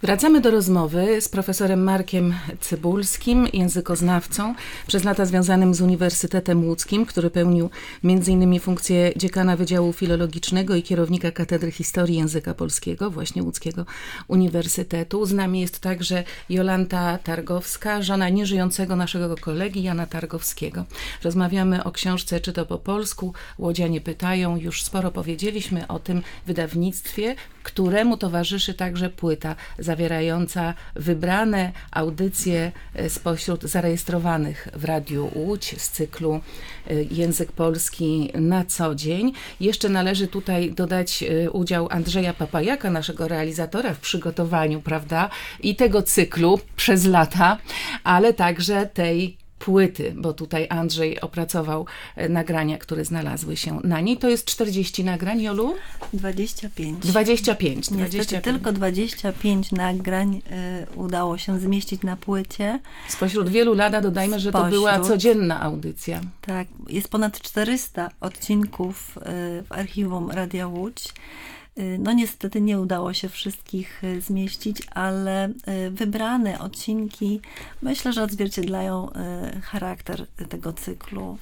Wracamy do rozmowy z profesorem Markiem Cybulskim, językoznawcą, przez lata związanym z Uniwersytetem Łódzkim, który pełnił m.in. funkcję dziekana Wydziału Filologicznego i kierownika Katedry Historii Języka Polskiego, właśnie Łódzkiego Uniwersytetu. Z nami jest także Jolanta Targowska, żona nieżyjącego naszego kolegi Jana Targowskiego. Rozmawiamy o książce Czy to po polsku? Łodzianie pytają. Już sporo powiedzieliśmy o tym wydawnictwie, któremu towarzyszy także płyta zawierająca wybrane audycje spośród zarejestrowanych w Radiu Łódź z cyklu Język Polski na co dzień. Jeszcze należy tutaj dodać udział Andrzeja Papajaka, naszego realizatora w przygotowaniu, prawda, i tego cyklu przez lata, ale także tej płyty, bo tutaj Andrzej opracował nagrania, które znalazły się na niej. To jest 40 nagrań, Jolu? 25. 25. Niestety tylko 25 nagrań udało się zmieścić na płycie. Spośród wielu lata dodajmy, że to była codzienna audycja. Tak, jest ponad 400 odcinków w archiwum Radia Łódź. No niestety nie udało się wszystkich zmieścić, ale wybrane odcinki myślę, że odzwierciedlają charakter tego cyklu.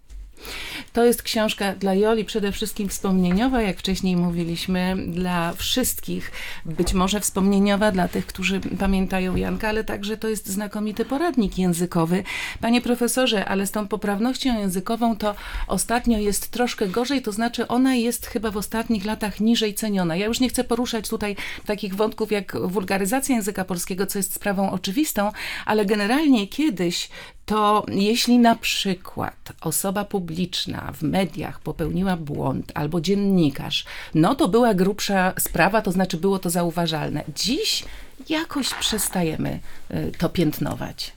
To jest książka dla Joli przede wszystkim wspomnieniowa, jak wcześniej mówiliśmy, dla wszystkich. Być może wspomnieniowa dla tych, którzy pamiętają Janka, ale także to jest znakomity poradnik językowy. Panie profesorze, ale z tą poprawnością językową to ostatnio jest troszkę gorzej, to znaczy ona jest chyba w ostatnich latach niżej ceniona. Ja już nie chcę poruszać tutaj takich wątków jak wulgaryzacja języka polskiego, co jest sprawą oczywistą, ale generalnie kiedyś to jeśli na przykład osoba publiczna w mediach popełniła błąd albo dziennikarz, no to była grubsza sprawa, to znaczy było to zauważalne. Dziś jakoś przestajemy to piętnować.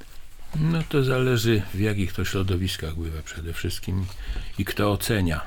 No to zależy, w jakich to środowiskach bywa przede wszystkim i kto ocenia,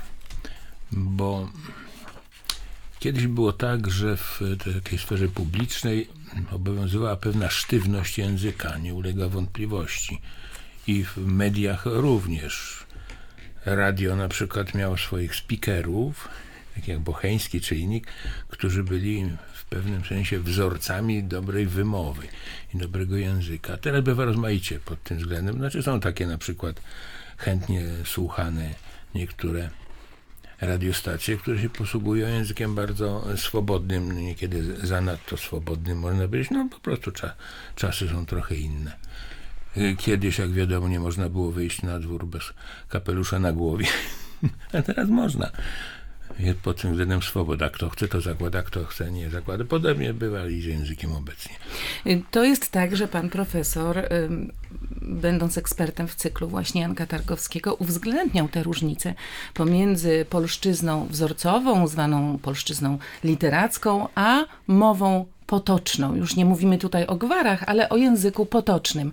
bo kiedyś było tak, że w takiej sferze publicznej obowiązywała pewna sztywność języka, nie ulega wątpliwości. I w mediach również. Radio na przykład miało swoich speakerów, tak jak Bocheński czy inni, którzy byli w pewnym sensie wzorcami dobrej wymowy i dobrego języka. Teraz bywa rozmaicie pod tym względem. Znaczy są takie na przykład chętnie słuchane niektóre radiostacje, które się posługują językiem bardzo swobodnym, niekiedy zanadto swobodnym można powiedzieć. No po prostu czasy są trochę inne. Kiedyś, jak wiadomo, nie można było wyjść na dwór bez kapelusza na głowie, a teraz można. Jest pod tym względem swoboda. Kto chce, to zakłada, kto chce, nie zakłada. Podobnie bywa i z językiem obecnie. To jest tak, że pan profesor, będąc ekspertem w cyklu właśnie Janka Targowskiego, uwzględniał te różnice pomiędzy polszczyzną wzorcową, zwaną polszczyzną literacką, a mową potoczną. Już nie mówimy tutaj o gwarach, ale o języku potocznym.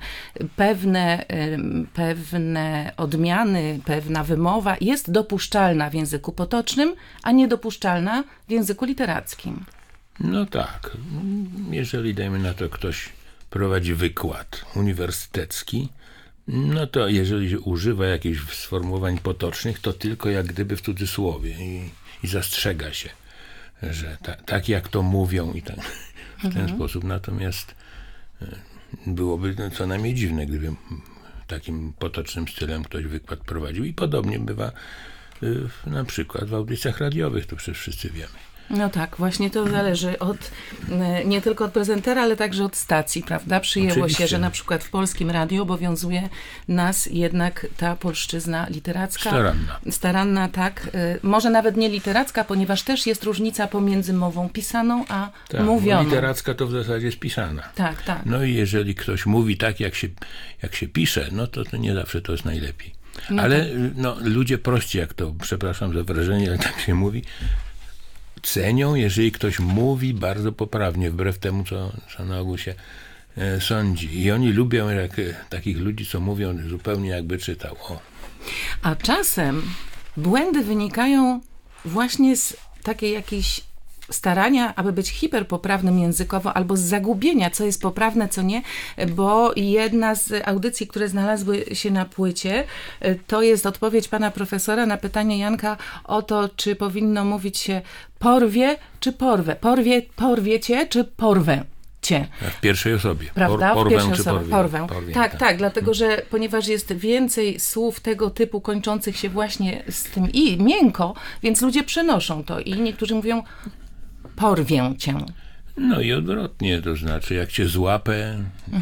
Pewne odmiany, pewna wymowa jest dopuszczalna w języku potocznym, a niedopuszczalna w języku literackim. No tak. Jeżeli, dajmy na to, ktoś prowadzi wykład uniwersytecki, no to jeżeli używa jakichś sformułowań potocznych, to tylko jak gdyby w cudzysłowie i zastrzega się, że tak jak to mówią i tak w ten sposób. Natomiast byłoby co najmniej dziwne, gdyby takim potocznym stylem ktoś wykład prowadził. I podobnie bywa na przykład w audycjach radiowych, to przecież wszyscy wiemy. No tak, właśnie to zależy nie tylko od prezentera, ale także od stacji, prawda? Przyjęło się, że na przykład w Polskim Radiu obowiązuje nas jednak ta polszczyzna literacka. Staranna, tak. Może nawet nie literacka, ponieważ też jest różnica pomiędzy mową pisaną a mówioną. Literacka to w zasadzie jest pisana. Tak, tak. No i jeżeli ktoś mówi tak, jak się pisze, no to nie zawsze to jest najlepiej. No ale tak. Ludzie prości, jak to, przepraszam za wrażenie, ale tak się mówi, cenią, jeżeli ktoś mówi bardzo poprawnie, wbrew temu, co na ogół się sądzi. I oni lubią takich ludzi, co mówią zupełnie jakby czytał. A czasem błędy wynikają właśnie z takiej jakiejś starania, aby być hiperpoprawnym językowo, albo z zagubienia, co jest poprawne, co nie, bo jedna z audycji, które znalazły się na płycie, to jest odpowiedź pana profesora na pytanie Janka o to, czy powinno mówić się porwie, czy porwę. Porwiecie, czy porwę. cię. W pierwszej osobie. Prawda? W pierwszej osobie. Porwę. Tak. Tak, dlatego że ponieważ jest więcej słów tego typu kończących się właśnie z tym i miękko, więc ludzie przenoszą to i niektórzy mówią porwię cię. No i odwrotnie, to znaczy jak cię złapę,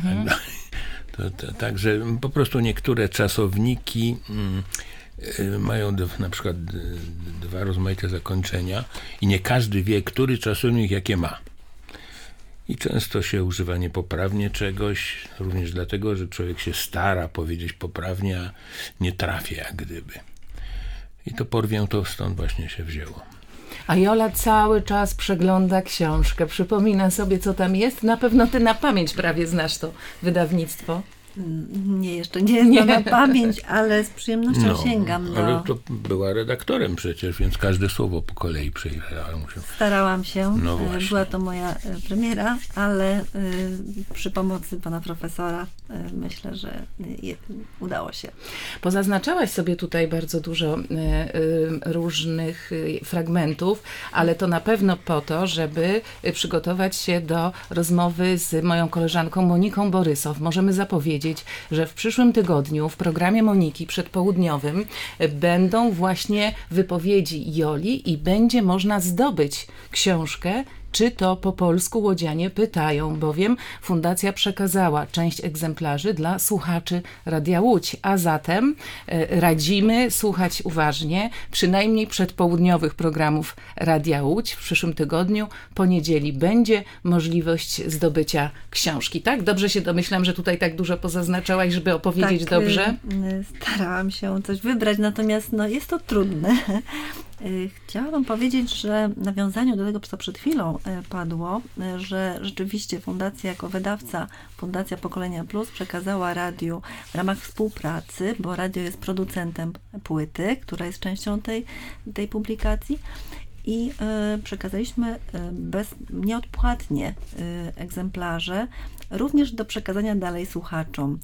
także po prostu niektóre czasowniki mają na przykład dwa rozmaite zakończenia i nie każdy wie, który czasownik jakie ma. I często się używa niepoprawnie czegoś, również dlatego, że człowiek się stara powiedzieć poprawnie, a nie trafia jak gdyby. I to porwię to stąd właśnie się wzięło. A Jola cały czas przegląda książkę, przypomina sobie, co tam jest. Na pewno ty na pamięć prawie znasz to wydawnictwo. Nie, jeszcze nie znam na pamięć, ale z przyjemnością sięgam Ale to była redaktorem przecież, więc każde słowo po kolei przejrzała. Starałam się. No właśnie. Była to moja premiera, ale przy pomocy pana profesora myślę, że udało się. Pozaznaczałaś sobie tutaj bardzo dużo różnych fragmentów, ale to na pewno po to, żeby przygotować się do rozmowy z moją koleżanką Moniką Borysow. Możemy zapowiedzieć, że w przyszłym tygodniu w programie Moniki przedpołudniowym będą właśnie wypowiedzi Joli i będzie można zdobyć książkę Czy to po polsku łodzianie pytają, bowiem fundacja przekazała część egzemplarzy dla słuchaczy Radia Łódź, a zatem radzimy słuchać uważnie przynajmniej przedpołudniowych programów Radia Łódź. W przyszłym tygodniu, poniedzieli, będzie możliwość zdobycia książki. Tak? Dobrze się domyślam, że tutaj tak dużo pozaznaczałaś, żeby opowiedzieć tak, dobrze? Starałam się coś wybrać, natomiast jest to trudne. Chciałabym powiedzieć, że w nawiązaniu do tego, co przed chwilą padło, że rzeczywiście Fundacja jako wydawca, Fundacja Pokolenia Plus przekazała radiu w ramach współpracy, bo radio jest producentem płyty, która jest częścią tej publikacji, i przekazaliśmy nieodpłatnie egzemplarze, również do przekazania dalej słuchaczom.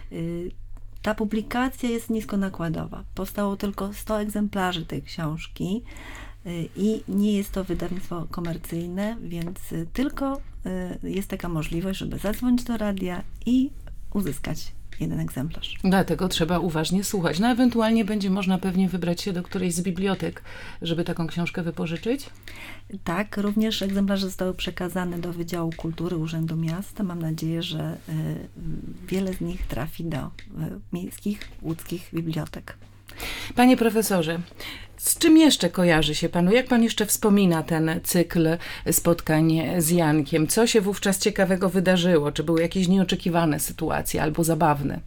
Ta publikacja jest niskonakładowa. Powstało tylko 100 egzemplarzy tej książki i nie jest to wydawnictwo komercyjne, więc tylko jest taka możliwość, żeby zadzwonić do radia i uzyskać jeden egzemplarz. Dlatego trzeba uważnie słuchać. No ewentualnie będzie można pewnie wybrać się do którejś z bibliotek, żeby taką książkę wypożyczyć? Tak, również egzemplarze zostały przekazane do Wydziału Kultury Urzędu Miasta. Mam nadzieję, że wiele z nich trafi do miejskich, łódzkich bibliotek. Panie profesorze, z czym jeszcze kojarzy się panu? Jak pan jeszcze wspomina ten cykl spotkań z Jankiem? Co się wówczas ciekawego wydarzyło? Czy były jakieś nieoczekiwane sytuacje albo zabawne?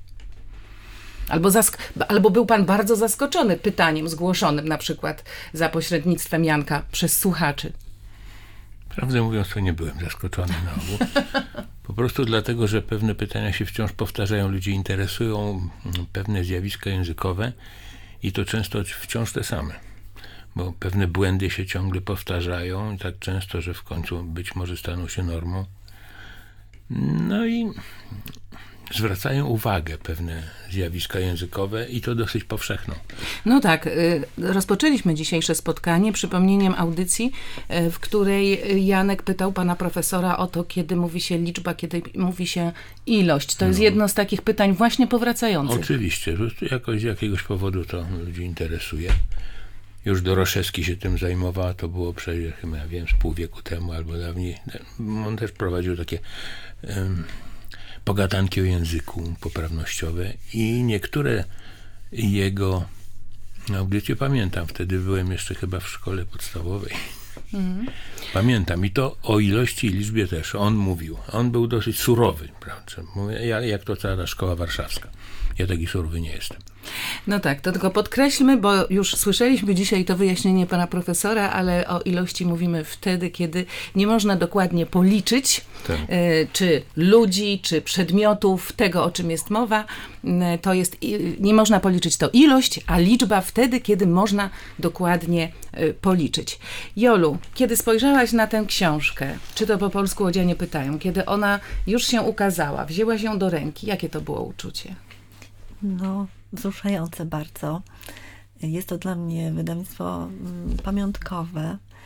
Albo był pan bardzo zaskoczony pytaniem zgłoszonym na przykład za pośrednictwem Janka przez słuchaczy? Prawdę mówiąc, to nie byłem zaskoczony na ogół. Po prostu dlatego, że pewne pytania się wciąż powtarzają, ludzie interesują pewne zjawiska językowe i to często wciąż te same, bo pewne błędy się ciągle powtarzają i tak często, że w końcu być może staną się normą. No i zwracają uwagę pewne zjawiska językowe i to dosyć powszechną. No tak, rozpoczęliśmy dzisiejsze spotkanie przypomnieniem audycji, w której Janek pytał pana profesora o to, kiedy mówi się liczba, kiedy mówi się ilość. To jest jedno z takich pytań właśnie powracających. Oczywiście, że z jakiegoś powodu to ludzi interesuje. Już Doroszewski się tym zajmował, to było przecież chyba, ja wiem, z pół wieku temu albo dawniej. On też prowadził takie pogadanki o języku poprawnościowe i niektóre jego audycje pamiętam. Wtedy byłem jeszcze chyba w szkole podstawowej. Pamiętam i to o ilości i liczbie też. On mówił. On był dosyć surowy, prawda? Jak to cała szkoła warszawska. Ja taki surowy nie jestem. No tak, to tylko podkreślmy, bo już słyszeliśmy dzisiaj to wyjaśnienie pana profesora, ale o ilości mówimy wtedy, kiedy nie można dokładnie policzyć, tak, czy ludzi, czy przedmiotów, tego, o czym jest mowa. To jest, nie można policzyć to ilość, a liczba wtedy, kiedy można dokładnie policzyć. Jolu, kiedy spojrzałaś na tę książkę, czy to po polsku łodzianie pytają, kiedy ona już się ukazała, wzięłaś ją do ręki, jakie to było uczucie? Wzruszające bardzo. Jest to dla mnie wydawnictwo pamiątkowe.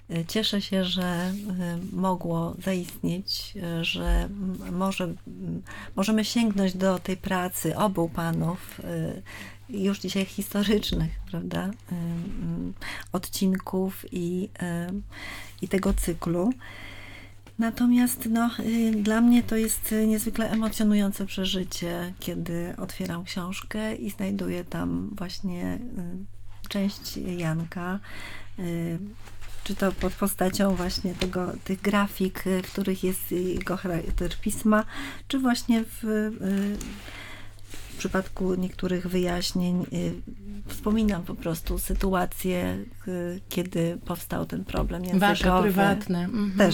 Cieszę się, że mogło zaistnieć, że możemy sięgnąć do tej pracy obu panów, już dzisiaj historycznych, prawda, odcinków i tego cyklu. Natomiast dla mnie to jest niezwykle emocjonujące przeżycie, kiedy otwieram książkę i znajduję tam właśnie część Janka, czy to pod postacią właśnie tych grafik, w których jest jego charakter pisma, czy właśnie w przypadku niektórych wyjaśnień wspominam po prostu sytuację, kiedy powstał ten problem językowy. Wasze prywatne. Też.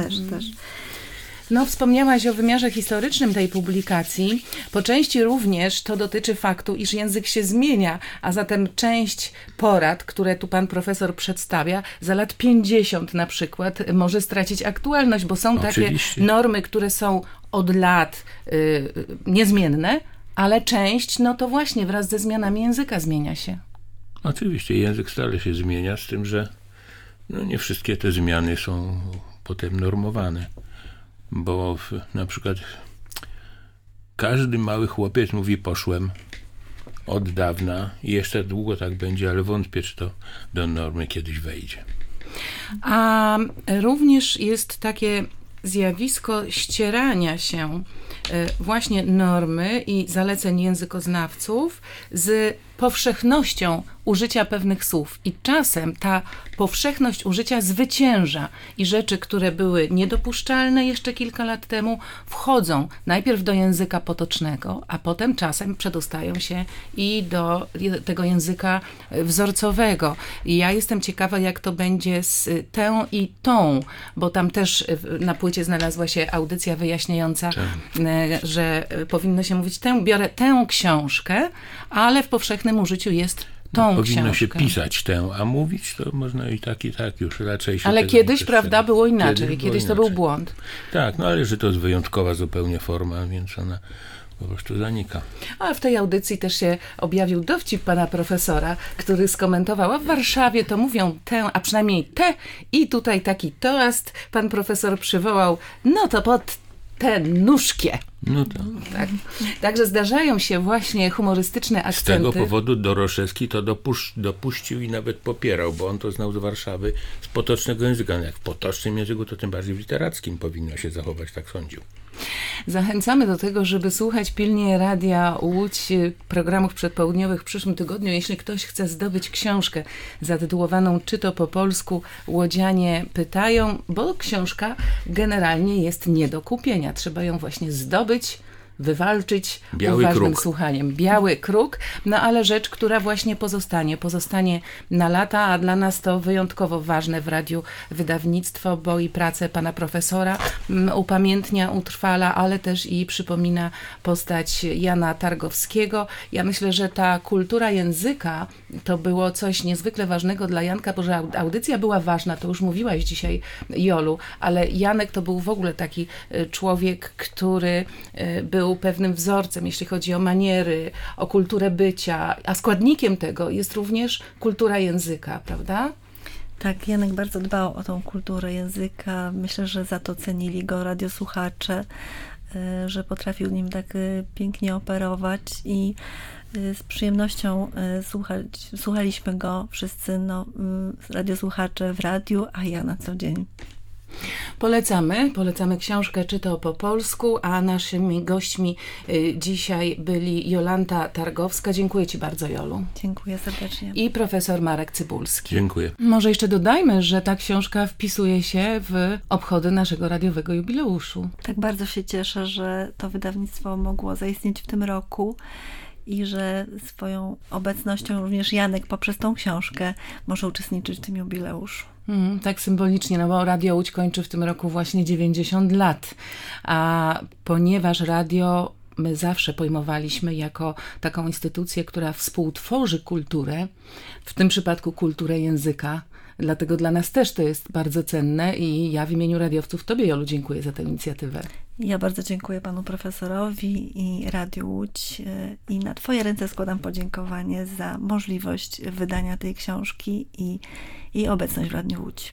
No, wspomniałaś o wymiarze historycznym tej publikacji. Po części również to dotyczy faktu, iż język się zmienia, a zatem część porad, które tu pan profesor przedstawia, za lat 50 na przykład może stracić aktualność, bo są takie normy, które są od lat niezmienne, ale część, no to właśnie wraz ze zmianami języka zmienia się. Oczywiście, język stale się zmienia, z tym, że nie wszystkie te zmiany są potem normowane. Bo na przykład każdy mały chłopiec mówi poszłem od dawna i jeszcze długo tak będzie, ale wątpię, czy to do normy kiedyś wejdzie. A również jest takie zjawisko ścierania się właśnie normy i zaleceń językoznawców z powszechnością użycia pewnych słów. I czasem ta powszechność użycia zwycięża i rzeczy, które były niedopuszczalne jeszcze kilka lat temu, wchodzą najpierw do języka potocznego, a potem czasem przedostają się i do tego języka wzorcowego. I ja jestem ciekawa, jak to będzie z tę i tą, bo tam też na płycie znalazła się audycja wyjaśniająca, że powinno się mówić biorę tę książkę, ale w powszechnym użyciu jest tą powinno książkę. się pisać tę, a mówić to można i tak już raczej się. Ale kiedyś, prawda, było inaczej. Kiedyś to był błąd. Tak, ale że to jest wyjątkowa zupełnie forma, więc ona po prostu zanika. A w tej audycji też się objawił dowcip pana profesora, który skomentował, a w Warszawie to mówią tę, a przynajmniej te i tutaj taki toast pan profesor przywołał, no to pod tę nóżkę. No to. Tak. Także zdarzają się właśnie humorystyczne akcenty. Z tego powodu Doroszewski to dopuścił i nawet popierał, bo on to znał z Warszawy, z potocznego języka. Jak w potocznym języku, to tym bardziej w literackim powinno się zachować, tak sądził. Zachęcamy do tego, żeby słuchać pilnie Radia Łódź, programów przedpołudniowych w przyszłym tygodniu. Jeśli ktoś chce zdobyć książkę zatytułowaną Czy to po polsku Łodzianie pytają, bo książka generalnie jest nie do kupienia. Trzeba ją właśnie zdobyć, wywalczyć uważnym słuchaniem. Biały kruk, no ale rzecz, która właśnie pozostanie na lata, a dla nas to wyjątkowo ważne w radiu wydawnictwo, bo i pracę pana profesora upamiętnia, utrwala, ale też i przypomina postać Jana Targowskiego. Ja myślę, że ta kultura języka to było coś niezwykle ważnego dla Janka, bo że audycja była ważna, to już mówiłaś dzisiaj, Jolu, ale Janek to był w ogóle taki człowiek, który był pewnym wzorcem, jeśli chodzi o maniery, o kulturę bycia, a składnikiem tego jest również kultura języka, prawda? Tak, Janek bardzo dbał o tą kulturę języka. Myślę, że za to cenili go radiosłuchacze, że potrafił nim tak pięknie operować i z przyjemnością słuchaliśmy go wszyscy, radiosłuchacze w radiu, a ja na co dzień. Polecamy książkę Czy to po polsku, a naszymi gośćmi dzisiaj byli Jolanta Targowska. Dziękuję ci bardzo, Jolu. Dziękuję serdecznie. I profesor Marek Cybulski. Dziękuję. Może jeszcze dodajmy, że ta książka wpisuje się w obchody naszego radiowego jubileuszu. Tak, bardzo się cieszę, że to wydawnictwo mogło zaistnieć w tym roku i że swoją obecnością również Janek poprzez tą książkę może uczestniczyć w tym jubileuszu. Tak symbolicznie, no bo Radio Łódź kończy w tym roku właśnie 90 lat, a ponieważ radio my zawsze pojmowaliśmy jako taką instytucję, która współtworzy kulturę, w tym przypadku kulturę języka, dlatego dla nas też to jest bardzo cenne i ja w imieniu radiowców Tobie, Jolu, dziękuję za tę inicjatywę. Ja bardzo dziękuję panu profesorowi i Radiu Łódź i na Twoje ręce składam podziękowanie za możliwość wydania tej książki i obecność w Radiu Łódź.